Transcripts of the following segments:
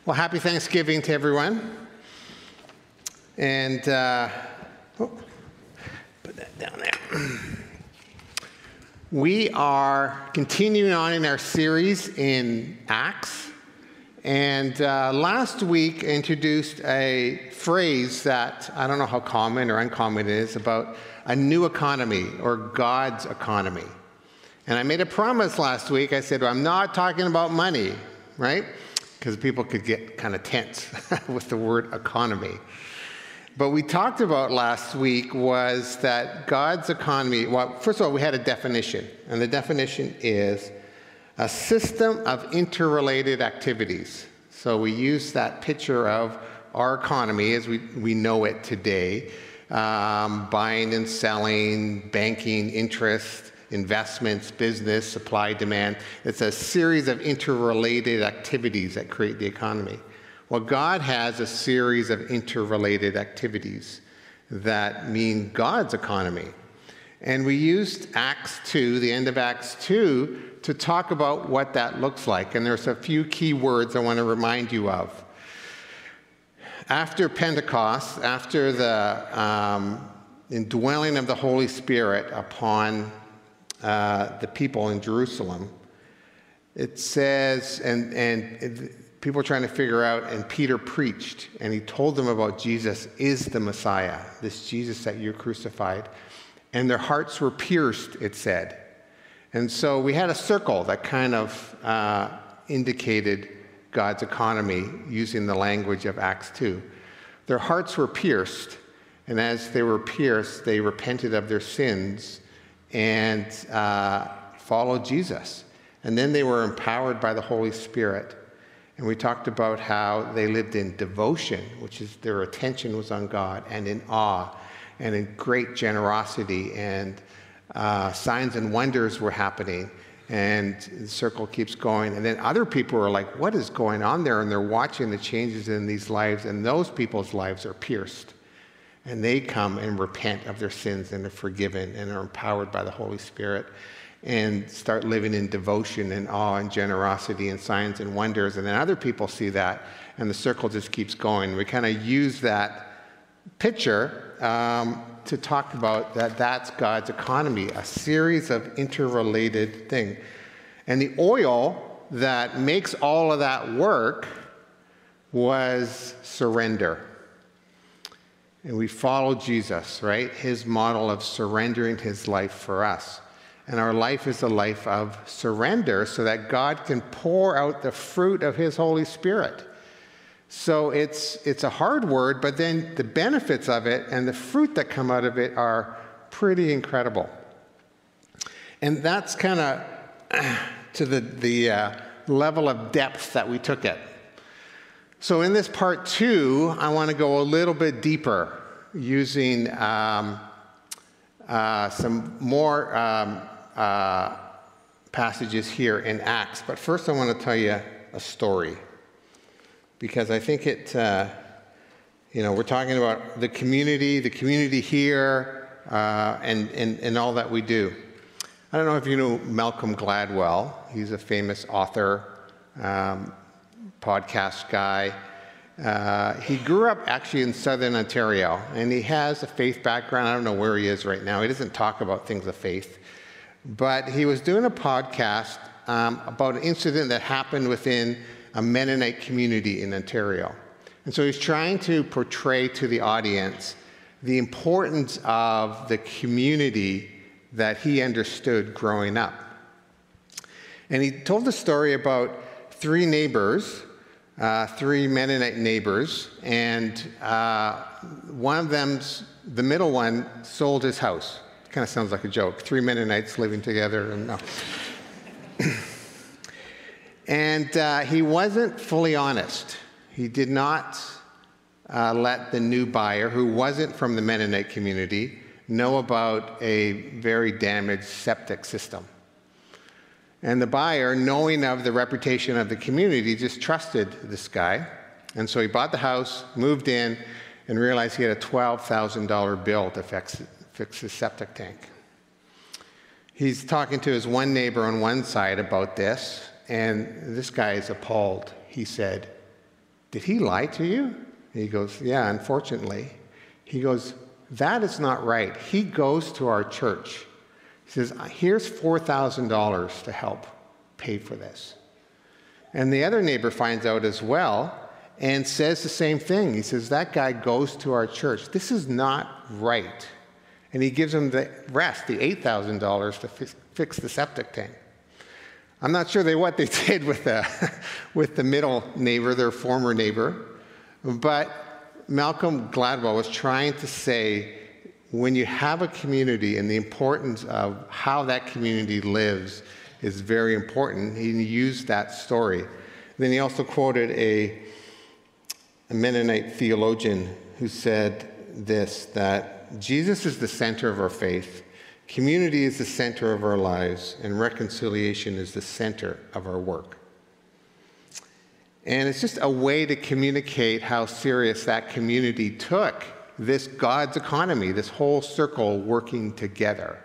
Well, happy Thanksgiving to everyone. And put that down there. We are continuing on in our series in Acts. And last week introduced a phrase that I don't know how common or uncommon it is about a new economy or God's economy. And I made a promise last week. I said, well, I'm not talking about money, right? Because people could get kind of tense with the word economy. But we talked about last week was that God's economy, well, first of all, we had a definition. And the definition is a system of interrelated activities. So we use that picture of our economy as we know it today, buying and selling, banking, interest, investments, business, supply, demand. It's a series of interrelated activities that create the economy. Well, God has a series of interrelated activities that mean God's economy. And we used Acts 2, the end of Acts 2, to talk about what that looks like. And there's a few key words I want to remind you of. After Pentecost, after the indwelling of the Holy Spirit upon the people in Jerusalem, it says, and people are trying to figure out, and Peter preached, and he told them about Jesus is the Messiah, this Jesus that you crucified. And their hearts were pierced, it said. And so we had a circle that kind of indicated God's economy using the language of Acts 2. Their hearts were pierced, and as they were pierced, they repented of their sins and followed Jesus. And then they were empowered by the Holy Spirit. And we talked about how they lived in devotion, which is their attention was on God, and in awe, and in great generosity, and signs and wonders were happening. And the circle keeps going. And then other people are like, what is going on there? And they're watching the changes in these lives, and those people's lives are pierced. And they come and repent of their sins and are forgiven and are empowered by the Holy Spirit and start living in devotion and awe and generosity and signs and wonders. And then other people see that, and the circle just keeps going. We kind of use that picture to talk about that's God's economy, a series of interrelated things. And the oil that makes all of that work was surrender. And we follow Jesus, right? His model of surrendering his life for us. And our life is a life of surrender so that God can pour out the fruit of his Holy Spirit. So it's a hard word, but then the benefits of it and the fruit that come out of it are pretty incredible. And that's kind of to the level of depth that we took it. So in this part 2, I want to go a little bit deeper using some more passages here in Acts. But first I want to tell you a story, because I think it, we're talking about the community here, and all that we do. I don't know if you know Malcolm Gladwell. He's a famous author, podcast guy. He grew up actually in southern Ontario, and he has a faith background. I don't know where he is right now. He doesn't talk about things of faith. But he was doing a podcast about an incident that happened within a Mennonite community in Ontario. And so he's trying to portray to the audience the importance of the community that he understood growing up. And he told the story about three neighbors, three Mennonite neighbors, and one of them, the middle one, sold his house. Kind of sounds like a joke. Three Mennonites living together, and no. And he wasn't fully honest. He did not let the new buyer, who wasn't from the Mennonite community, know about a very damaged septic system. And the buyer, knowing of the reputation of the community, just trusted this guy. And so he bought the house, moved in, and realized he had a $12,000 bill to fix his septic tank. He's talking to his one neighbor on one side about this, and this guy is appalled. He said, did he lie to you? And he goes, yeah, unfortunately. He goes, that is not right. He goes to our church. He says, here's $4,000 to help pay for this. And the other neighbor finds out as well and says the same thing. He says, that guy goes to our church. This is not right. And he gives him the rest, the $8,000 to fix the septic tank. I'm not sure what they did with the middle neighbor, their former neighbor, but Malcolm Gladwell was trying to say, when you have a community and the importance of how that community lives is very important, he used that story. Then he also quoted a Mennonite theologian who said this, that Jesus is the center of our faith, community is the center of our lives, and reconciliation is the center of our work. And it's just a way to communicate how serious that community took this God's economy, this whole circle working together.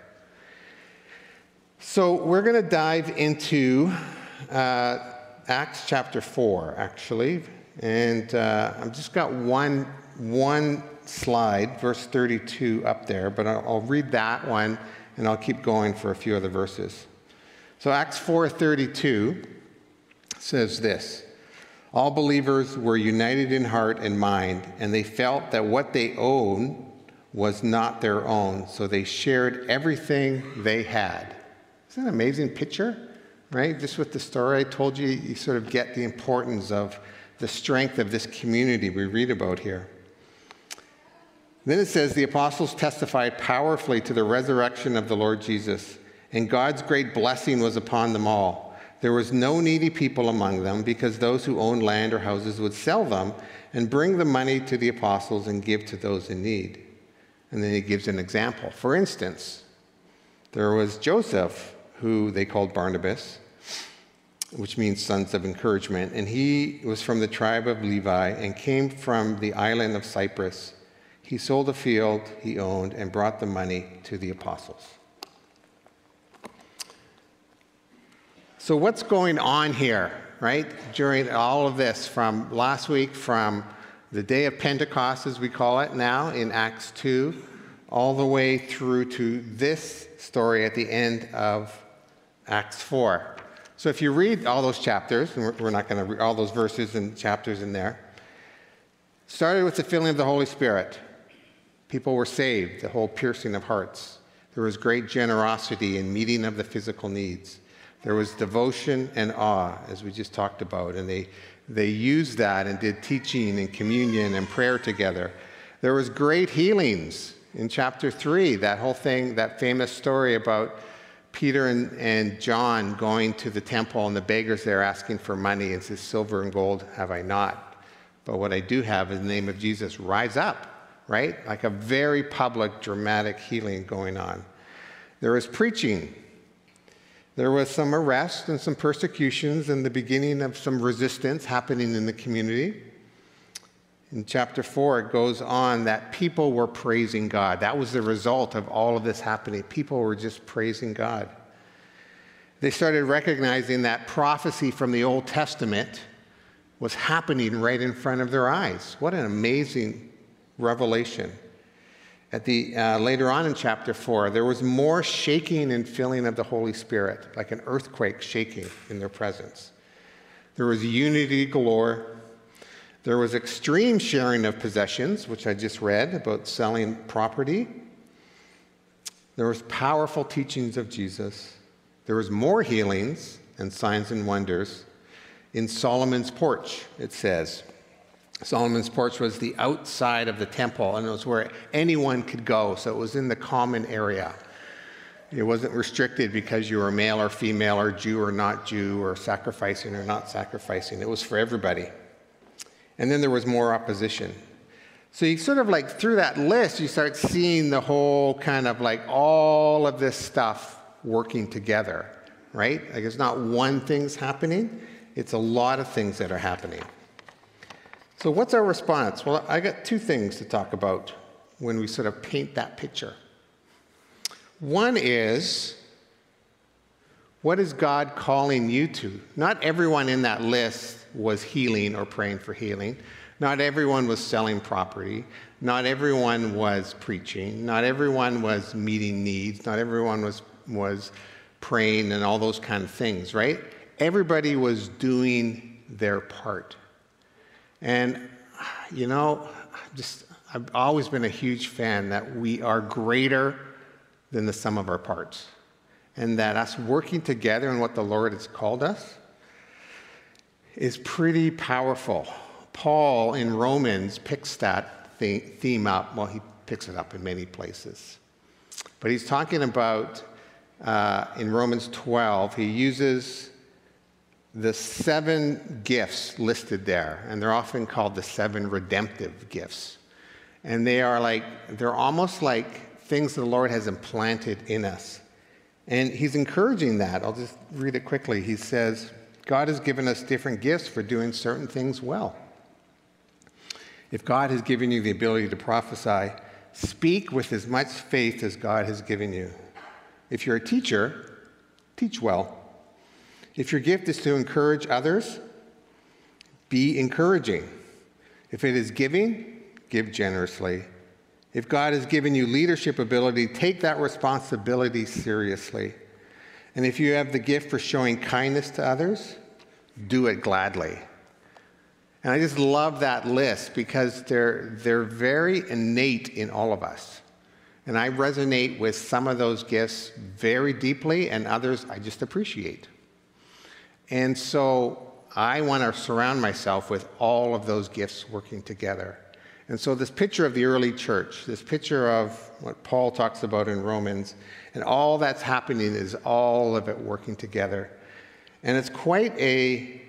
So we're going to dive into Acts chapter 4, actually. And I've just got one slide, verse 32 up there, but I'll read that one, and I'll keep going for a few other verses. So Acts 4:32 says this, all believers were united in heart and mind, and they felt that what they owned was not their own, so they shared everything they had. Isn't that an amazing picture, right? Just with the story I told you, you sort of get the importance of the strength of this community we read about here. Then it says, the apostles testified powerfully to the resurrection of the Lord Jesus, and God's great blessing was upon them all. There was no needy people among them, because those who owned land or houses would sell them and bring the money to the apostles and give to those in need. And then he gives an example. For instance, there was Joseph, who they called Barnabas, which means sons of encouragement, and he was from the tribe of Levi and came from the island of Cyprus. He sold a field he owned and brought the money to the apostles. So what's going on here, right, during all of this from last week, from the day of Pentecost, as we call it now, in Acts 2, all the way through to this story at the end of Acts 4. So if you read all those chapters, and we're not going to read all those verses and chapters in there, started with the filling of the Holy Spirit. People were saved, the whole piercing of hearts. There was great generosity and meeting of the physical needs. There was devotion and awe, as we just talked about, and they used that and did teaching and communion and prayer together. There was great healings in chapter 3, that whole thing, that famous story about Peter and John going to the temple and the beggars there asking for money, and says, silver and gold have I not, but what I do have in the name of Jesus, rise up, right? Like a very public, dramatic healing going on. There was preaching. There was some arrests and some persecutions and the beginning of some resistance happening in the community. In chapter 4, it goes on that people were praising God. That was the result of all of this happening. People were just praising God. They started recognizing that prophecy from the Old Testament was happening right in front of their eyes. What an amazing revelation. Later on in chapter 4, there was more shaking and filling of the Holy Spirit, like an earthquake shaking in their presence. There was unity galore. There was extreme sharing of possessions, which I just read about selling property. There was powerful teachings of Jesus. There was more healings and signs and wonders. In Solomon's porch, it says. Solomon's porch was the outside of the temple, and it was where anyone could go, so it was in the common area. It wasn't restricted because you were male or female or Jew or not Jew or sacrificing or not sacrificing. It was for everybody. And then there was more opposition. So you sort of like, through that list, you start seeing the whole kind of like all of this stuff working together, right? Like it's not one thing's happening, it's a lot of things that are happening. So what's our response? Well, I got two things to talk about when we sort of paint that picture. One is, what is God calling you to? Not everyone in that list was healing or praying for healing. Not everyone was selling property. Not everyone was preaching. Not everyone was meeting needs. Not everyone was praying and all those kind of things, right? Everybody was doing their part. And, you know, I've always been a huge fan that we are greater than the sum of our parts. And that us working together in what the Lord has called us is pretty powerful. Paul in Romans picks that theme up. Well, he picks it up in many places. But he's talking about, in Romans 12, he uses the 7 gifts listed there. And they're often called the 7 redemptive gifts. And they're almost like things the Lord has implanted in us. And he's encouraging that. I'll just read it quickly. He says, God has given us different gifts for doing certain things well. If God has given you the ability to prophesy, speak with as much faith as God has given you. If you're a teacher, teach well. If your gift is to encourage others, be encouraging. If it is giving, give generously. If God has given you leadership ability, take that responsibility seriously. And if you have the gift for showing kindness to others, do it gladly. And I just love that list because they're very innate in all of us. And I resonate with some of those gifts very deeply, and others I just appreciate. And so I want to surround myself with all of those gifts working together. And so this picture of the early church, this picture of what Paul talks about in Romans, and all that's happening is all of it working together. And it's quite a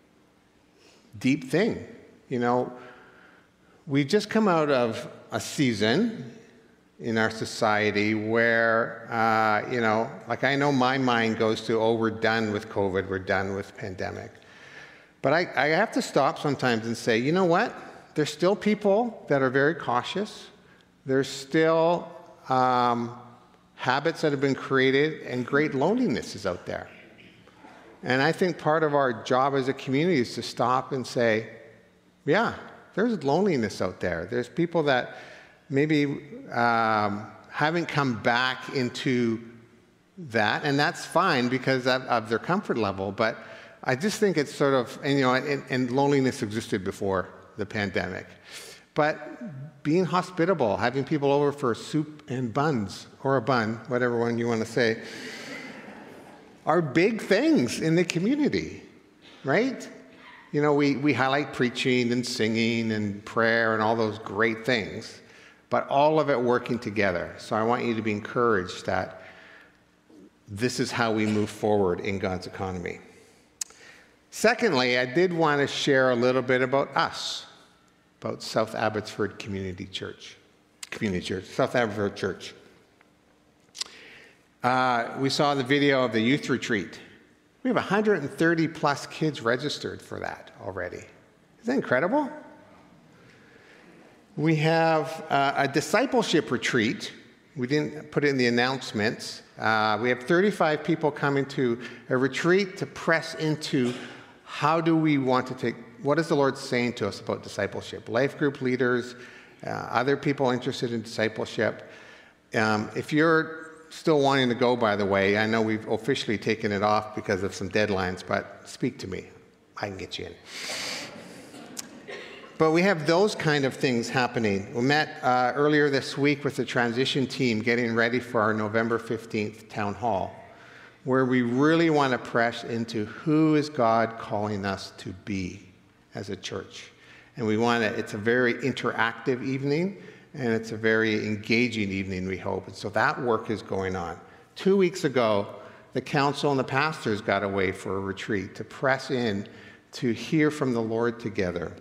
deep thing. You know, we've just come out of a season in our society where, you know, like I know my mind goes to, oh, we're done with COVID, we're done with pandemic. But I have to stop sometimes and say, you know what? There's still people that are very cautious. There's still habits that have been created, and great loneliness is out there. And I think part of our job as a community is to stop and say, yeah, there's loneliness out there. There's people that maybe haven't come back into that, and that's fine because of their comfort level. But I just think it's sort of, and, you know, and loneliness existed before the pandemic. But being hospitable, having people over for soup and buns, or a bun, whatever one you want to say, are big things in the community, right? You know, we highlight preaching and singing and prayer and all those great things, but all of it working together. So I want you to be encouraged that this is how we move forward in God's economy. Secondly, I did want to share a little bit about us, about South Abbotsford Church, South Abbotsford Church. We saw the video of the youth retreat. We have 130 plus kids registered for that already. Isn't that incredible? We have a discipleship retreat. We didn't put it in the announcements. We have 35 people coming to a retreat to press into how do we want to take, what is the Lord saying to us about discipleship? Life group leaders, other people interested in discipleship. If you're still wanting to go, by the way, I know we've officially taken it off because of some deadlines, but speak to me. I can get you in. But we have those kind of things happening. We met earlier this week with the transition team getting ready for our November 15th town hall, where we really want to press into who is God calling us to be as a church. And we want to, it's a very interactive evening, and it's a very engaging evening, we hope. And so that work is going on. 2 weeks ago, the council and the pastors got away for a retreat to press in to hear from the Lord together.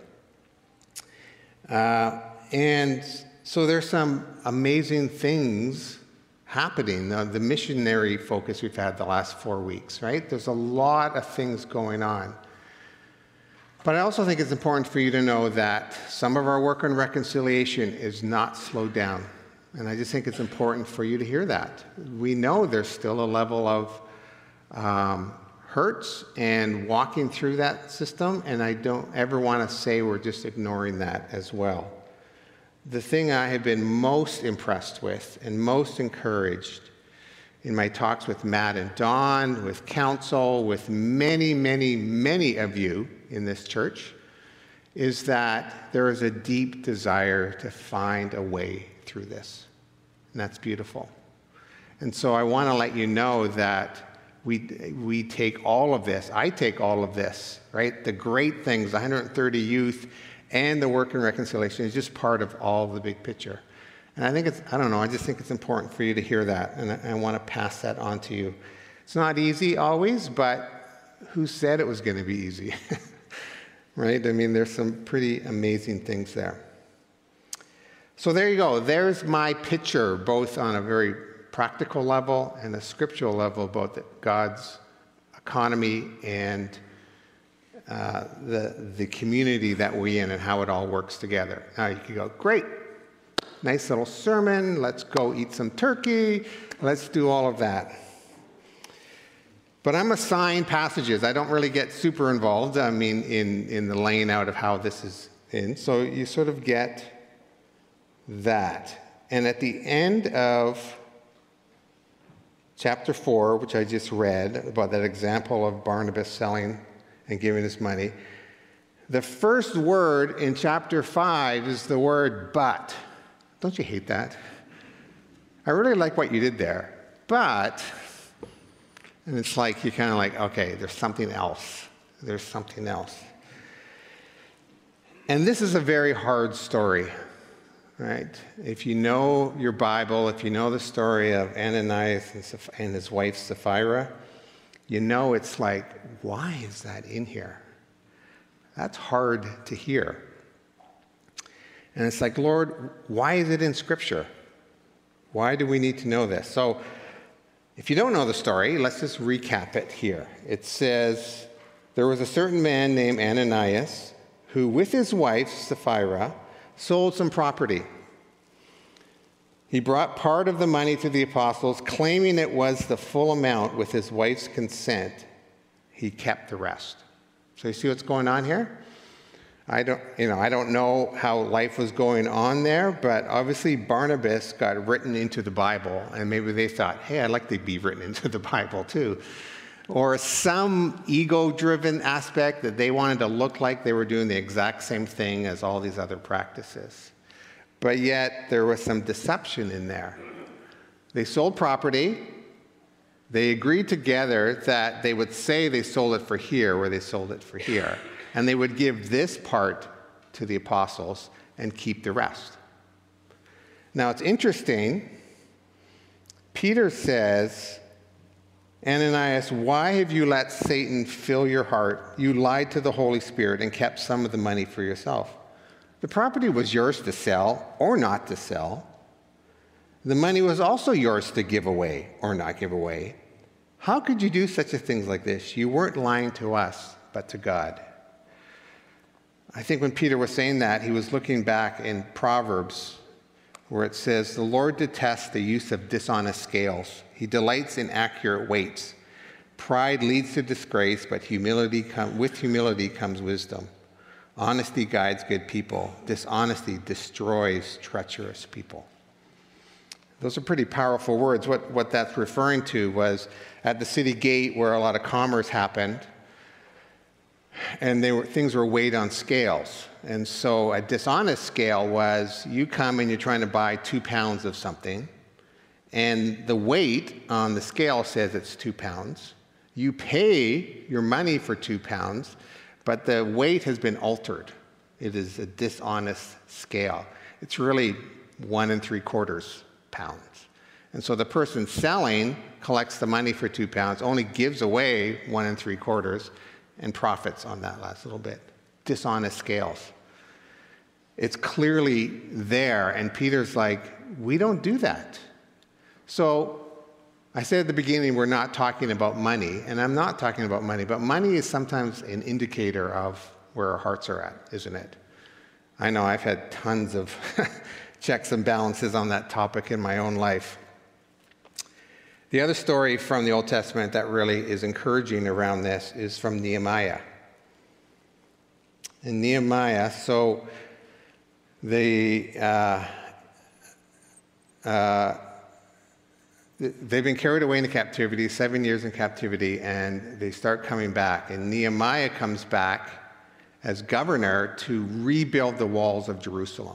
And so there's some amazing things happening. The missionary focus we've had the last 4 weeks, right? There's a lot of things going on. But I also think it's important for you to know that some of our work on reconciliation is not slowed down. And I just think it's important for you to hear that. We know there's still a level of hurts and walking through that system, and I don't ever want to say we're just ignoring that as well. The thing I have been most impressed with and most encouraged in my talks with Matt and Don, with council, with many, many, many of you in this church, is that there is a deep desire to find a way through this. And that's beautiful. And so I want to let you know that we take all of this. I take all of this, right? The great things, the 130 youth, and the work in reconciliation is just part of all the big picture. And I think I just think it's important for you to hear that, and I want to pass that on to you. It's not easy always, but who said it was going to be easy? Right? I mean, there's some pretty amazing things there. So there you go. There's my picture, both on a very practical level and a scriptural level, about God's economy and the community that we're in and how it all works together. Now you can go, great, nice little sermon, let's go eat some turkey, let's do all of that. But I'm assigning passages. I don't really get super involved, in the laying out of how this is in. So you sort of get that. And at the end of chapter 4, which I just read, about that example of Barnabas selling and giving his money, the first word in chapter 5 is the word but. Don't you hate that? I really like what you did there. But, and it's like, you're kind of like, okay, there's something else. There's something else. And this is a very hard story. Right? If you know your Bible, if you know the story of Ananias and his wife Sapphira, you know it's like, why is that in here? That's hard to hear. And it's like, Lord, why is it in Scripture? Why do we need to know this? So if you don't know the story, let's just recap it here. It says, there was a certain man named Ananias who, with his wife Sapphira, sold some property. He brought part of the money to the apostles, claiming it was the full amount. With his wife's consent, he kept the rest. So you see what's going on here? I don't know how life was going on there, but obviously Barnabas got written into the Bible, and maybe they thought, hey, I'd like to be written into the Bible too. Or some ego-driven aspect that they wanted to look like they were doing the exact same thing as all these other practices. But yet, there was some deception in there. They sold property. They agreed together that they would say they sold it for here, where they sold it for here. And they would give this part to the apostles and keep the rest. Now, it's interesting. Peter says, Ananias, why have you let Satan fill your heart? You lied to the Holy Spirit and kept some of the money for yourself. The property was yours to sell or not to sell. The money was also yours to give away or not give away. How could you do such a thing like this? You weren't lying to us, but to God. I think when Peter was saying that, he was looking back in Proverbs, where it says, the Lord detests the use of dishonest scales. He delights in accurate weights. Pride leads to disgrace, but with humility comes wisdom. Honesty guides good people. Dishonesty destroys treacherous people. Those are pretty powerful words. What that's referring to was at the city gate where a lot of commerce happened, and things were weighed on scales. And so a dishonest scale was you come and you're trying to buy 2 pounds of something, and the weight on the scale says it's 2 pounds. You pay your money for 2 pounds, but the weight has been altered. It is a dishonest scale. It's really 1 3/4 pounds. And so the person selling collects the money for 2 pounds, only gives away 1 3/4, and profits on that last little bit. Dishonest scales. It's clearly there, and Peter's like, we don't do that. So I said at the beginning we're not talking about money, and I'm not talking about money, but money is sometimes an indicator of where our hearts are at, isn't it? I know I've had tons of checks and balances on that topic in my own life. The other story from the Old Testament that really is encouraging around this is from Nehemiah. In Nehemiah, so they've been carried away into captivity, 7 years in captivity, and they start coming back. And Nehemiah comes back as governor to rebuild the walls of Jerusalem.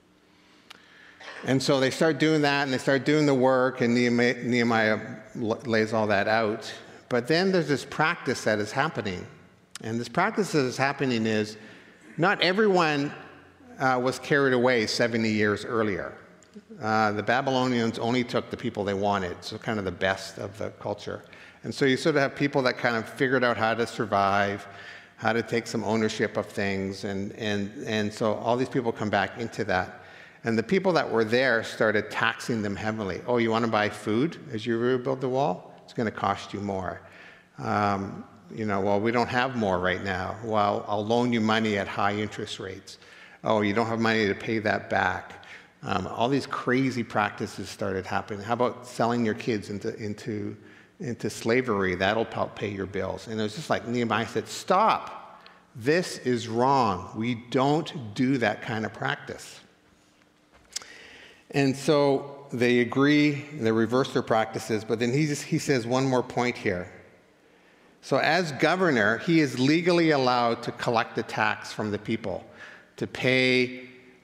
And so they start doing that, and they start doing the work, and Nehemiah lays all that out. But then there's this practice that is happening. And this practice that is happening is not everyone was carried away 70 years earlier. The Babylonians only took the people they wanted, so kind of the best of the culture. And so you sort of have people that kind of figured out how to survive, how to take some ownership of things, and so all these people come back into that. And the people that were there started taxing them heavily. Oh, you want to buy food as you rebuild the wall? It's going to cost you more. Well, we don't have more right now. Well, I'll loan you money at high interest rates. Oh, you don't have money to pay that back. All these crazy practices started happening. How about selling your kids into slavery? That'll help pay your bills. And it was just like Nehemiah said, stop. This is wrong. We don't do that kind of practice. And so they agree, they reverse their practices, but then he says one more point here. So as governor, he is legally allowed to collect the tax from the people, to pay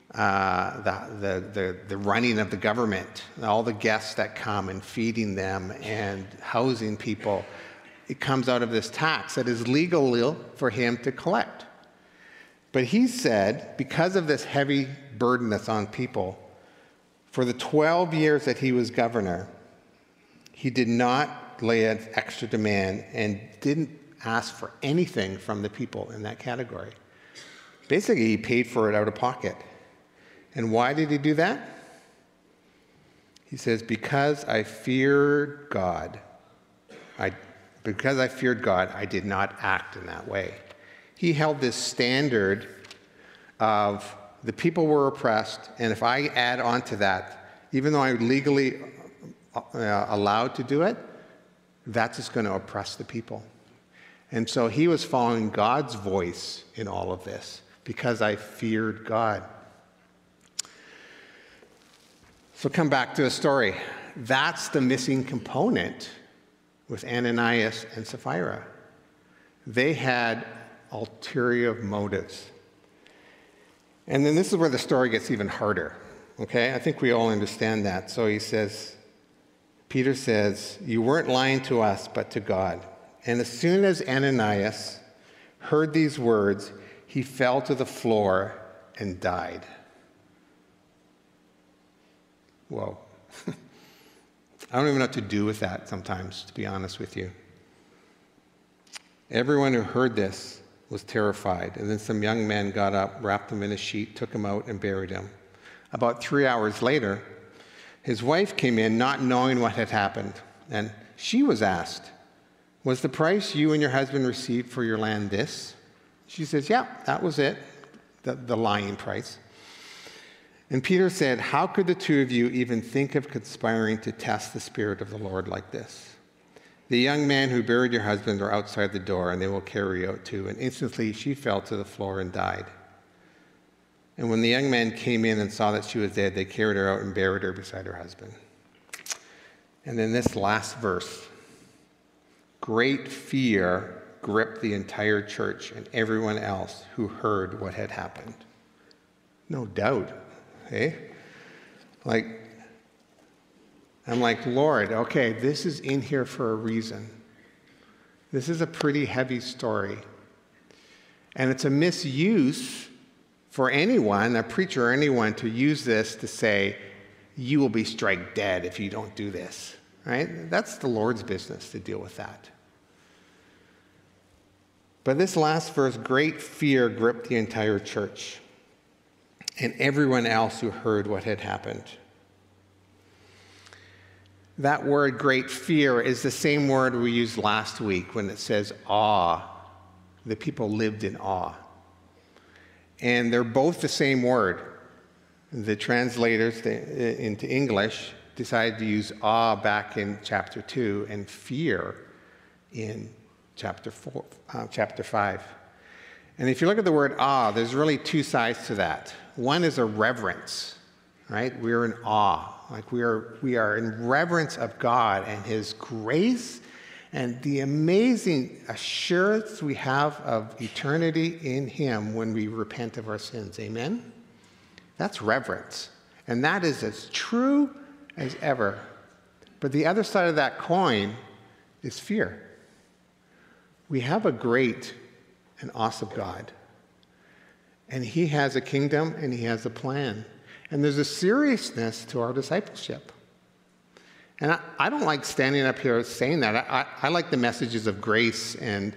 the running of the government, all the guests that come and feeding them and housing people. It comes out of this tax that is legal for him to collect. But he said, because of this heavy burden that's on people, for the 12 years that he was governor, he did not lay an extra demand and didn't ask for anything from the people in that category. Basically, he paid for it out of pocket. And why did he do that? He says, because I feared God. Because I feared God, I did not act in that way. He held this standard of the people were oppressed, and if I add on to that, even though I'm legally allowed to do it, that's just going to oppress the people. And so he was following God's voice in all of this, because I feared God. So come back to the story. That's the missing component with Ananias and Sapphira. They had ulterior motives. And then this is where the story gets even harder, okay? I think we all understand that. So Peter says, you weren't lying to us, but to God. And as soon as Ananias heard these words, he fell to the floor and died. Whoa. I don't even know what to do with that sometimes, to be honest with you. Everyone who heard this was terrified. And then some young men got up, wrapped him in a sheet, took him out, and buried him. About 3 hours later, his wife came in, not knowing what had happened. And she was asked, was the price you and your husband received for your land this? She says, yeah, that was it, the lying price. And Peter said, how could the two of you even think of conspiring to test the Spirit of the Lord like this? The young man who buried your husband are outside the door, and they will carry you out too. And instantly she fell to the floor and died. And when the young man came in and saw that she was dead, they carried her out and buried her beside her husband. And then this last verse. Great fear gripped the entire church and everyone else who heard what had happened. No doubt, eh? I'm like, Lord, okay, this is in here for a reason. This is a pretty heavy story. And it's a misuse for anyone, a preacher or anyone, to use this to say, you will be struck dead if you don't do this, right? That's the Lord's business to deal with that. But this last verse, great fear gripped the entire church and everyone else who heard what had happened. That word, great fear, is the same word we used last week when it says awe. The people lived in awe. And they're both the same word. The translators into English decided to use awe back in chapter 2 and fear in chapter 5. And if you look at the word awe, there's really two sides to that. One is a reverence, right? We're in awe. Like we are in reverence of God and his grace and the amazing assurance we have of eternity in him when we repent of our sins. Amen? That's reverence. And that is as true as ever. But the other side of that coin is fear. We have a great and awesome God. And he has a kingdom and he has a plan. And there's a seriousness to our discipleship. And I don't like standing up here saying that. I like the messages of grace and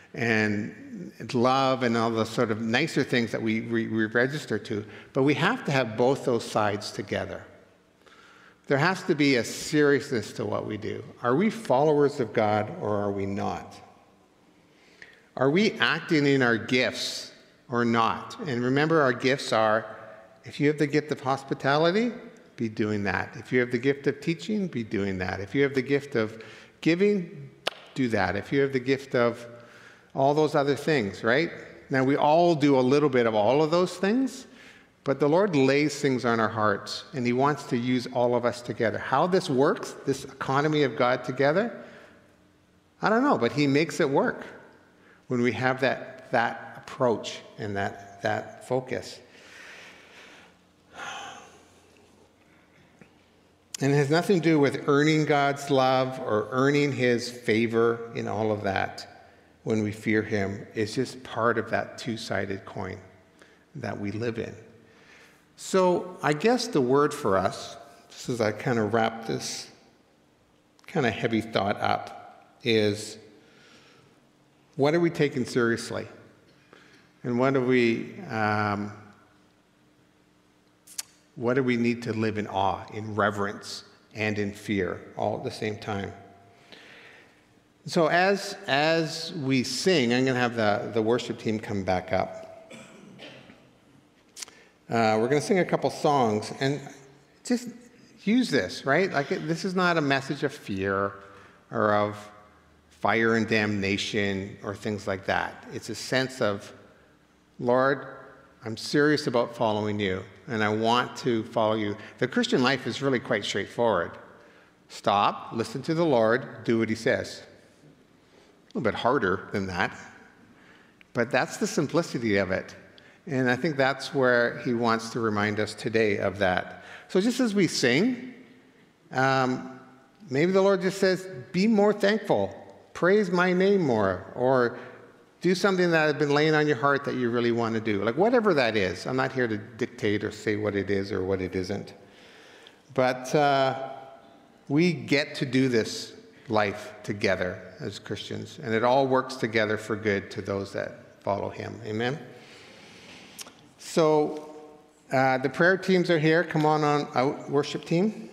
love and all the sort of nicer things that we register to. But we have to have both those sides together. There has to be a seriousness to what we do. Are we followers of God or are we not? Are we acting in our gifts or not? And remember, our gifts are, if you have the gift of hospitality, be doing that. If you have the gift of teaching, be doing that. If you have the gift of giving, do that. If you have the gift of all those other things, right? Now, we all do a little bit of all of those things, but the Lord lays things on our hearts, and he wants to use all of us together. How this works, this economy of God together, I don't know, but he makes it work when we have that approach and that focus. And it has nothing to do with earning God's love or earning his favor in all of that when we fear him. It's just part of that two-sided coin that we live in. So I guess the word for us, just as I kind of wrap this kind of heavy thought up, is what are we taking seriously? And what do we need to live in awe, in reverence, and in fear, all at the same time? So as we sing, I'm going to have the worship team come back up. We're going to sing a couple songs, and just use this, right? Like this is not a message of fear or of fire and damnation or things like that. It's a sense of, Lord, I'm serious about following you, and I want to follow you. The Christian life is really quite straightforward. Stop, listen to the Lord, do what he says. A little bit harder than that, but that's the simplicity of it. And I think that's where he wants to remind us today of that. So just as we sing, maybe the Lord just says, be more thankful, praise my name more, or do something that has been laying on your heart that you really want to do. Like whatever that is. I'm not here to dictate or say what it is or what it isn't. But we get to do this life together as Christians. And it all works together for good to those that follow him. Amen? So the prayer teams are here. Come on out, worship team.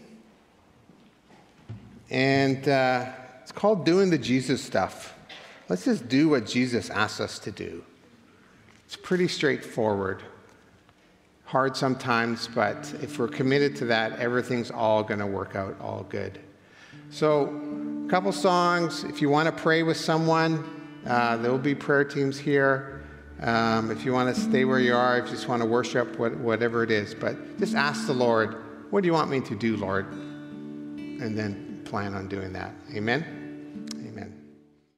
And it's called Doing the Jesus Stuff. Let's just do what Jesus asks us to do. It's pretty straightforward. Hard sometimes, but if we're committed to that, everything's all going to work out all good. So a couple songs. If you want to pray with someone, there will be prayer teams here. If you want to stay where you are, if you just want to worship, whatever it is. But just ask the Lord, what do you want me to do, Lord? And then plan on doing that. Amen?